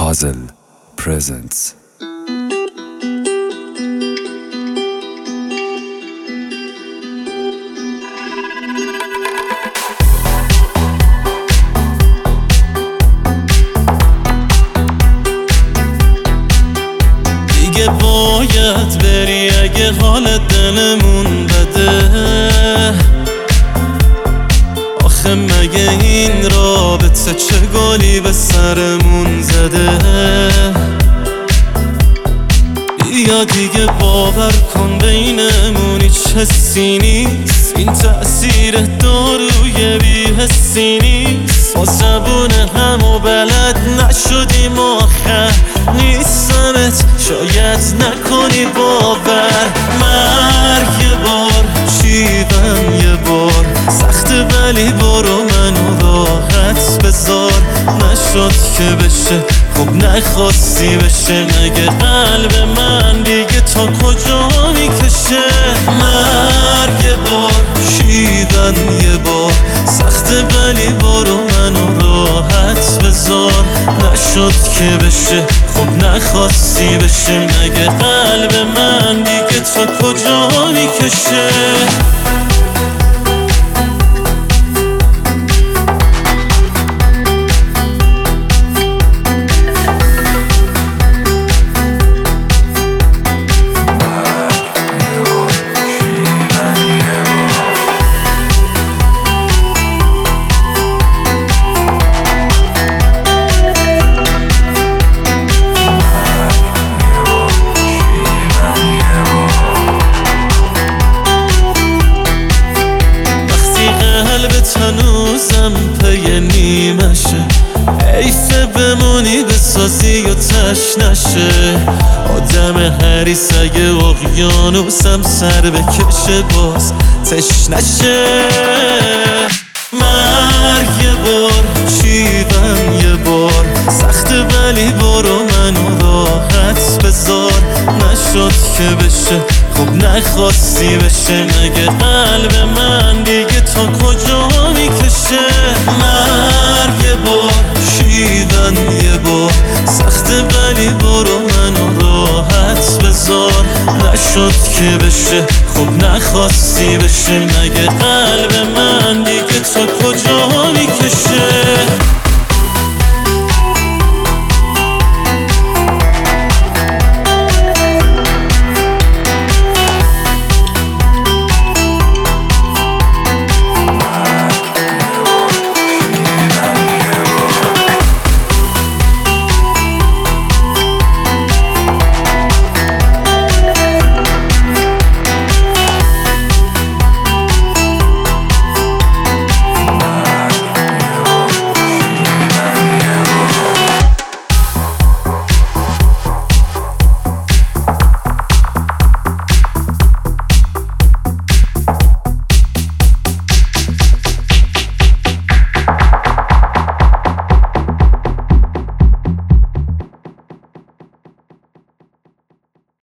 Puzzle presents. دیگه باید بری اگه حال دلمون بده. آخه مگه این رابطه چه گلی به سرمون زده؟ یا دیگه باور کن بینمون هیچ حسی نیست، این تأثیر داروی بی‌حسی نیست. ما زبون همو بلد نشدیم آخر نیستمت شاید نکنی باور. مرگ یه بار شیون یه بار سخته ولی برو منو راحت بذار. نشد که بشه خب نخواستی بشه، مگه قلب من دیگه تا کجا میکشه؟ مرگ یه بار شیون یه بار سخته ولی برو منو راحت بذار. نشد که بشه خب نخواستی بشه، مگه قلب من دیگه تا کجا میکشه؟ هنوزم پی نیمشه، حیفه بمونی بسازی و تش نشه. آدم حریص اگه اقیانوسم سر بکشه باز تش نشه. مرگ یه بار شیون یه بار سخته ولی برو منو راحت بذار. نشد که بشه خب نخواستی بشه، مگه قلب من دیگه تا کجا میکشه؟ مرگ یه بار شیون یه بار سخته ولی برو منو راحت بذار. نشد که بشه خب نخواستی بشه، مگه قلب من دیگه تا کجا میکشه؟